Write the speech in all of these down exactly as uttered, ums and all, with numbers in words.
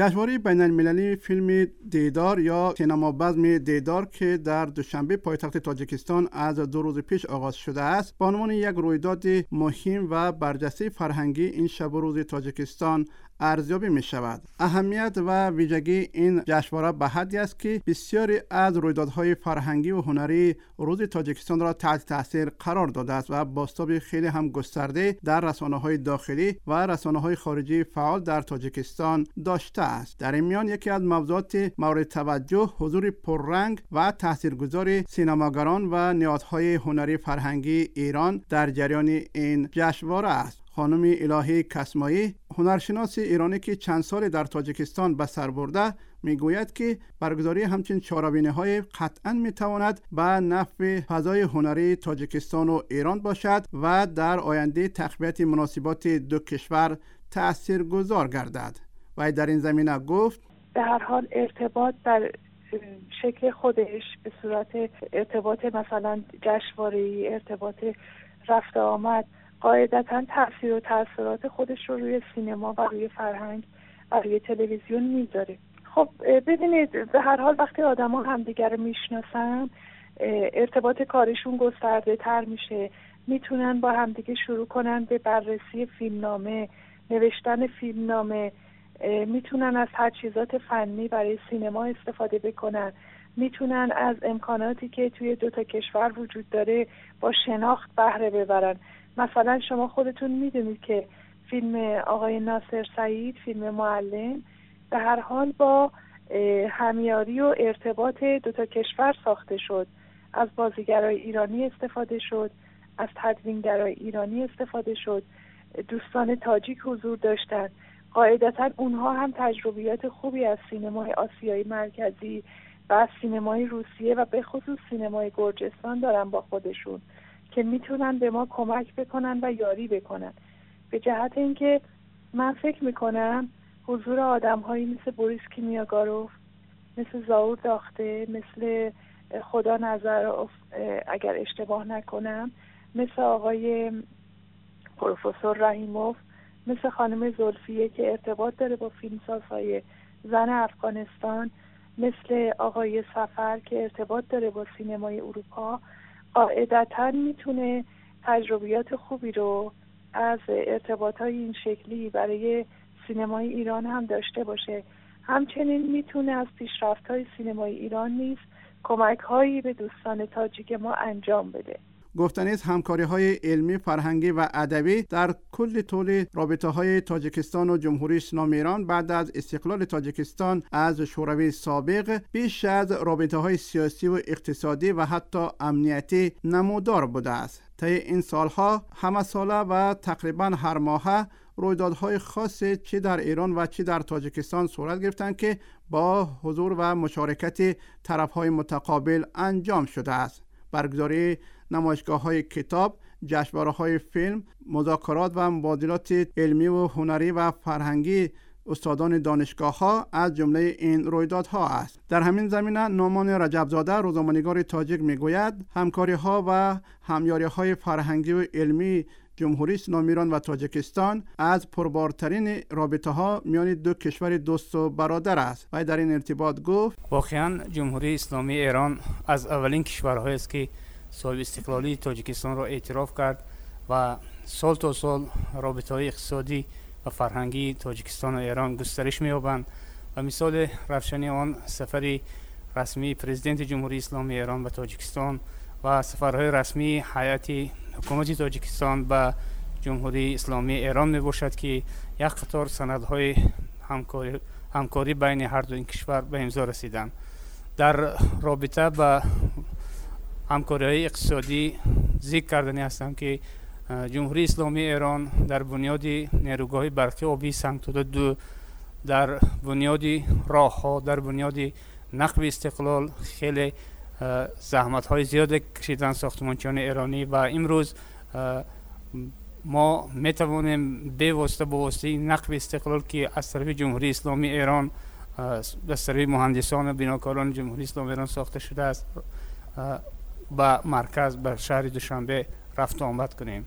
جشنواره بین المللی فیلم دیدار یا سینما بزم دیدار که در دوشنبه پایتخت تاجیکستان از دو روز پیش آغاز شده است، به عنوان یک رویداد مهم و برجسته فرهنگی این شب و روز تاجیکستان ارزیابی می شود. اهمیت و ویژگی این جشنواره به حدی است که بسیاری از رویدادهای فرهنگی و هنری روز تاجیکستان را تحت تاثیر قرار داده است و بازتاب خیلی هم گسترده در رسانه‌های داخلی و رسانه‌های خارجی فعال در تاجیکستان داشته است. در این میان یکی از موضوعات مورد توجه حضور پررنگ و تاثیرگذار سینماگران و نهادهای هنری فرهنگی ایران در جریان این جشنواره است. خانم الهی کسمایی، هنرشناس ایرانی که چند سال در تاجیکستان به سر برده، میگوید که برگزاری همچین چهاربینی‌های قطعاً میتواند به نفع فضای هنری تاجیکستان و ایران باشد و در آینده تقویت مناسبات دو کشور تاثیرگذار گردد. و در این زمینه گفت به هر حال ارتباط در شکل خودش به صورت ارتباط مثلا جشنواره‌ای، ارتباط رفت آمد، قاعدتاً تاثیر و تاثیرات خودش رو روی سینما و روی فرهنگ و روی تلویزیون میذاره. خب ببینید، به هر حال وقتی آدم ها همدیگر رو میشناسن، ارتباط کارشون گسترده تر میشه، میتونن با همدیگه شروع کنن به بررسی فیلمنامه، نوشتن فیلمنامه، میتونن از تجهیزات فنی برای سینما استفاده بکنن، میتونن از امکاناتی که توی دو تا کشور وجود داره با شناخت بهره ببرن. مثلا شما خودتون میدونید که فیلم آقای ناصر سعید، فیلم معلم، به هر حال با همیاری و ارتباط دو تا کشور ساخته شد. از بازیگرای ایرانی استفاده شد، از تدوینگرای ایرانی استفاده شد، دوستان تاجیک حضور داشتن. قاعدتاً اونها هم تجربیات خوبی از سینمای آسیایی مرکزی و از سینمای روسیه و به خصوص سینمای گرجستان دارن با خودشون که میتونن به ما کمک بکنن و یاری بکنن. به جهت اینکه من فکر میکنم حضور آدم‌هایی مثل بوریس کیمیاگاروف، مثل زاور داخته، مثل خدا نظروف اگر اشتباه نکنم، مثل آقای پروفسور رحیموف، مثل خانم زلفیه که ارتباط داره با فیلمسازهای زن افغانستان، مثل آقای سفر که ارتباط داره با سینمای اروپا، قاعدتاً میتونه تجربیات خوبی رو از ارتباطهای این شکلی برای سینمای ایران هم داشته باشه. همچنین میتونه از پیشرفت‌های سینمای ایران نیز کمک‌هایی به دوستان تاجیک ما انجام بده. گفتنی است همکاری‌های علمی، فرهنگی و ادبی در کل طول رابطه‌های تاجیکستان و جمهوری اسلامی ایران بعد از استقلال تاجیکستان از شوروی سابق بیش از رابطه‌های سیاسی و اقتصادی و حتی امنیتی نمودار بوده است. طی این سالها همه ساله و تقریباً هر ماهه رویدادهای خاصی چه در ایران و چه در تاجیکستان صورت گرفتند که با حضور و مشارکت طرف‌های متقابل انجام شده است. برگزاری نمایشگاه‌های کتاب، جشنواره‌های فیلم، مذاکرات و مبادلات علمی و هنری و فرهنگی استادان دانشگاه‌ها از جمله این رویدادها است. در همین زمینه نومان رجبزاده، روزنامه‌نگار تاجیک میگوید همکاری‌ها و همیاری‌های فرهنگی و علمی جمهوری اسلامی ایران و تاجیکستان از پربارترین رابطه‌ها میان دو کشور دوست و برادر است و در این ارتباط گفت واقعاً جمهوری اسلامی ایران از اولین کشورهایی است که صاحب استقلالی تاجیکستان را اعتراف کرد و سال تا سال رابطه‌های اقتصادی و فرهنگی تاجیکستان و ایران گسترش می‌یابند و مثال روشنی آن سفر رسمی پرزیدنت جمهوری اسلامی ایران به تاجیکستان و سفرهای رسمی هیئت حکومت تاجیکستان به جمهوری اسلامی ایران می باشد که یک قطار سندهای همکاری همکاری بین هر دو این کشور به امضا رسیدند. در رابطه با همکاری‌های اقتصادی ذکر کردنی هستم که جمهوری اسلامی ایران در بنیاد نیروگاه برقی آبی سنگتوده دو، در بنیاد راه‌ها، در بنیاد نقب استقلال خیلی زحمت های زیاد کشیدن ساختمانچیان ایرانی و امروز ما می توانیم به واسطه با واسطه نقب استقلال که از طرف جمهوری اسلامی ایران از طرف مهندسان و بناکاران جمهوری اسلامی ایران ساخته شده است به مرکز به شهر دوشنبه رفت و آمد کنیم.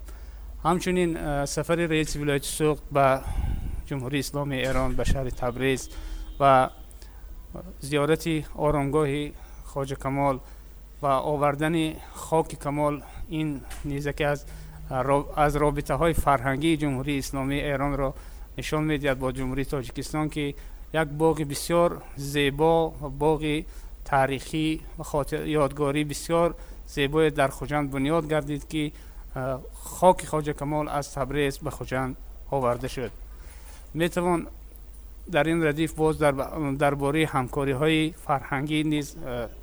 همچنین سفر رئیس ولایت سوخت به جمهوری اسلامی ایران به شهر تبریز و زیارت آرامگاه خواجه کمال و آوردن خاک کمال، این نیز که از از رابطه های فرهنگی جمهوری اسلامی ایران را نشان میدهد با جمهوری تاجیکستان که یک باغ بسیار زیبا و باغ تاریخی و خاطر یادگاری بسیار زیبای در خوجند بنیاد گردید که خاک خواجه کمال از تبریز به خوجند آورده شد. میتوان در این ردیف باز در درباره همکاری های فرهنگی نیز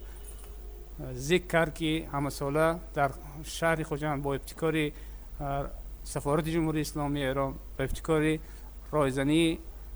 ذکر کرد که همه ساله در شهر خوجند با ابتکار سفارت جمهوری اسلامی ایران و ابتکار رایزنی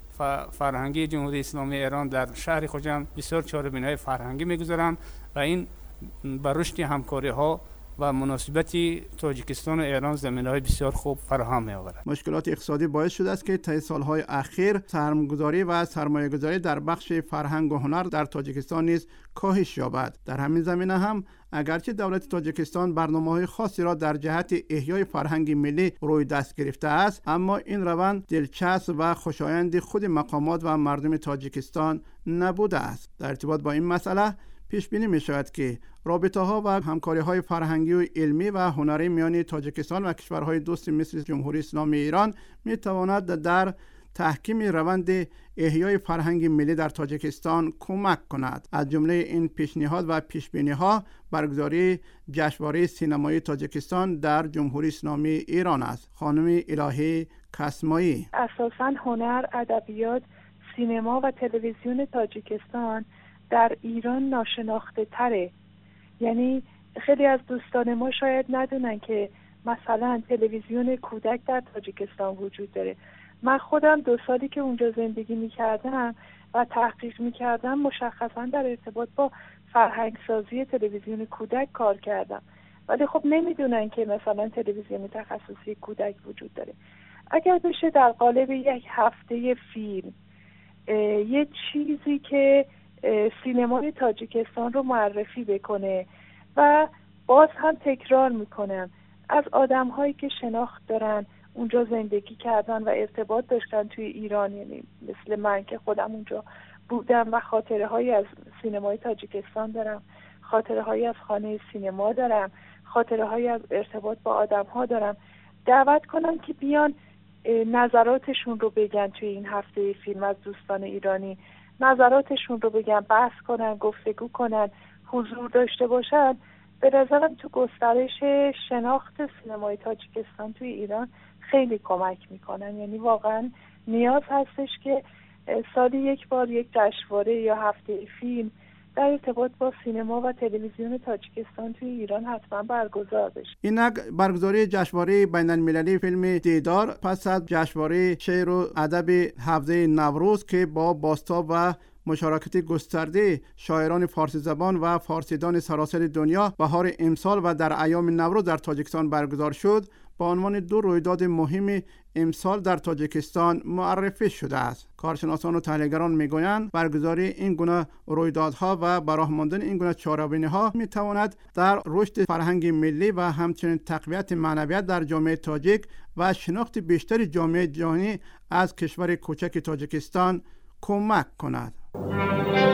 فرهنگی جمهوری اسلامی ایران در شهر خوجند بسیار چاره‌بینی‌های فرهنگی می‌گذارند و این بر رشد همکاری‌ها و مناسبت تاجیکستان و ایران زمینه‌های بسیار خوب فراهم می‌آورد. مشکلات اقتصادی باعث شده است که طی سال‌های اخیر سرمایه‌گذاری و سرمایه‌گذاری در بخش فرهنگ و هنر در تاجیکستان نیز کاهش یابد. در همین زمینه هم اگرچه دولت تاجیکستان برنامه‌های خاصی را در جهت احیای فرهنگ ملی روی دست گرفته است، اما این روند دلچسب و خوشایند خود مقامات و مردم تاجیکستان نبوده است. در ارتباط با این مسئله پیش بینی می شود که رابطه ها و همکاری های فرهنگی و علمی و هنری میان تاجیکستان و کشورهای دوست مثل جمهوری اسلامی ایران می تواند در تحکیم روند احیای فرهنگ ملی در تاجیکستان کمک کند. از جمله این پیشنهاد و پیش بینی ها برگزاری جشنواره سینمایی تاجیکستان در جمهوری اسلامی ایران است. خانم الهی کسمایی: اساساً هنر، ادبیات، سینما و تلویزیون تاجیکستان در ایران ناشناخته تره. یعنی خیلی از دوستان ما شاید ندونن که مثلا تلویزیون کودک در تاجیکستان وجود داره. من خودم دو سالی که اونجا زندگی میکردم و تحقیق میکردم مشخصا در ارتباط با فرهنگسازی تلویزیون کودک کار کردم، ولی خب نمیدونن که مثلا تلویزیون تخصصی کودک وجود داره. اگر بشه در قالب یک هفته فیلم یه چیزی که سینمای تاجیکستان رو معرفی بکنه و باز هم تکرار میکنم از آدم هایی که شناخت دارن، اونجا زندگی کردن و ارتباط داشتن توی ایران، یعنی مثل من که خودم اونجا بودم و خاطره هایی از سینمای تاجیکستان دارم، خاطره هایی از خانه سینما دارم، خاطره هایی از ارتباط با آدم ها دارم، دعوت کنم که بیان نظراتشون رو بگن توی این هفته فیلم از دوستان ایرانی، نظراتشون رو بگن، بحث کنن، گفتگو کنن، حضور داشته باشن. به نظرم تو گسترش شناخت سینمای تاجیکستان توی ایران خیلی کمک میکنن. یعنی واقعا نیاز هستش که سالی یک بار یک جشنواره یا هفته فیلم در ارتباط با سینما و تلویزیون تاجیکستان توی ایران حتما برگزار بشه. اینک برگزاری جشنواره بین المللی فیلم دیدار پس از جشنواره شعر و ادب هفته نوروز که با بازتاب و مشارکت گسترده شاعران فارسی زبان و فارسیدان سراسر دنیا بهار امسال و در ایام نوروز در تاجیکستان برگزار شد، با عنوان دو رویداد مهم امسال در تاجیکستان معرفی شده است. کارشناسان و تحلیلگران میگویند برگزاری این گونه رویدادها و براه ماندن این گونه چاره‌بینی‌ها میتواند در رشد فرهنگ ملی و همچنین تقویت معنویت در جامعه تاجیک و شناخت بیشتر جامعه جهانی از کشور کوچک تاجیکستان کمک کند.